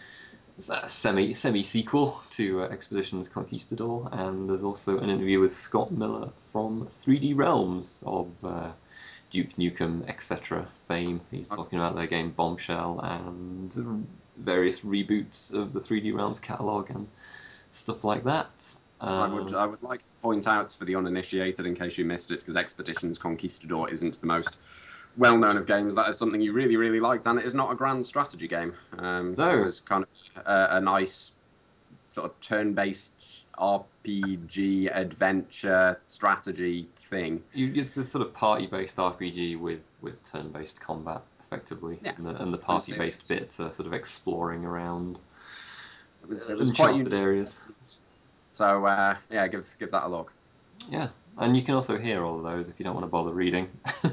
B: semi-sequel to Expeditions Conquistador, and there's also an interview with Scott Miller from 3D Realms of Duke Nukem, etc. fame. He's talking about their game Bombshell and various reboots of the 3D Realms catalogue and stuff like that.
D: I would like to point out for the uninitiated, in case you missed it, because Expeditions Conquistador isn't the most well-known of games. That is something you really, really liked, and it is not a grand strategy game.
B: No.
D: It was kind of a nice sort of turn-based RPG adventure strategy thing.
B: It's this sort of party-based RPG with turn-based combat, effectively, and the party-based bits are sort of exploring around
D: it was quite
B: uncharted areas.
D: So give that a look.
B: Yeah, and you can also hear all of those if you don't want to bother reading.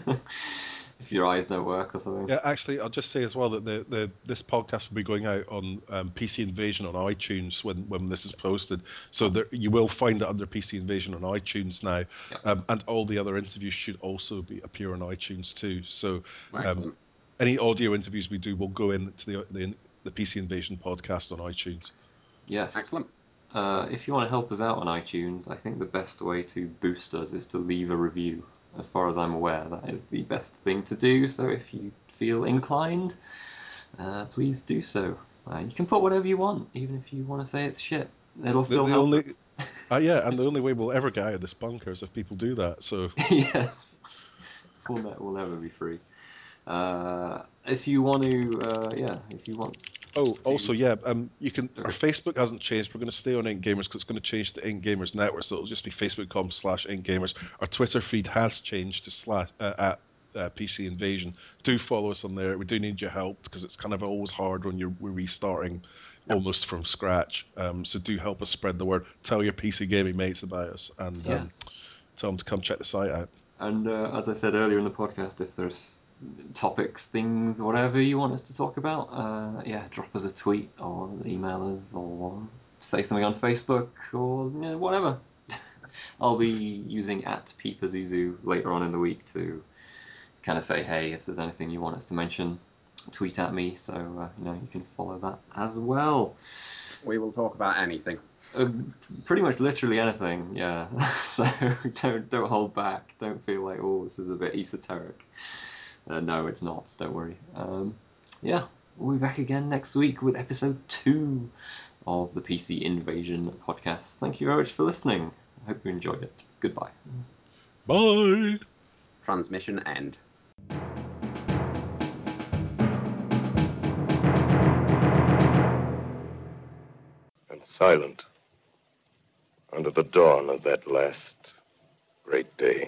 B: If your eyes don't work or something.
C: Yeah, actually, I'll just say as well that this podcast will be going out on PC Invasion on iTunes when this is posted. So you will find it under PC Invasion on iTunes now, and all the other interviews should also appear on iTunes too. So any audio interviews we do will go into the PC Invasion podcast on iTunes.
B: Yes.
D: Excellent.
B: If you want to help us out on iTunes, I think the best way to boost us is to leave a review. As far as I'm aware, that is the best thing to do. So if you feel inclined, please do so. You can put whatever you want, even if you want to say it's shit. It'll still help us.
C: Yeah, and the only way we'll ever get out of this bunker is if people do that. So
B: yes, Fullnet will never be free. If you want to, if you want.
C: Oh, also, yeah, you can.
B: Okay.
C: Our Facebook hasn't changed. We're going to stay on Ink Gamers because it's going to change to Ink Gamers Network, so it'll just be facebook.com/Ink Gamers. Our Twitter feed has changed to at PC Invasion. Do follow us on there. We do need your help because it's kind of always hard when we're restarting almost from scratch. So do help us spread the word. Tell your PC gaming mates about us, and tell them to come check the site out.
B: And as I said earlier in the podcast, if there's topics, things, whatever you want us to talk about, drop us a tweet or email us or say something on Facebook or whatever. I'll be using @PeepaZuzu later on in the week to kind of say, hey, if there's anything you want us to mention, tweet at me. So you can follow that as well.
D: We will talk about anything.
B: Pretty much literally anything, yeah. So don't hold back. Don't feel like, oh, this is a bit esoteric. No, it's not. Don't worry. We'll be back again next week with episode 2 of the PC Invasion podcast. Thank you very much for listening. I hope you enjoyed it. Goodbye.
C: Bye.
D: Transmission end.
A: And silent under the dawn of that last great day.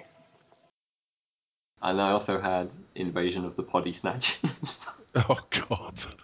B: And I also had Invasion of the Poddy Snatchers.
C: Oh, God.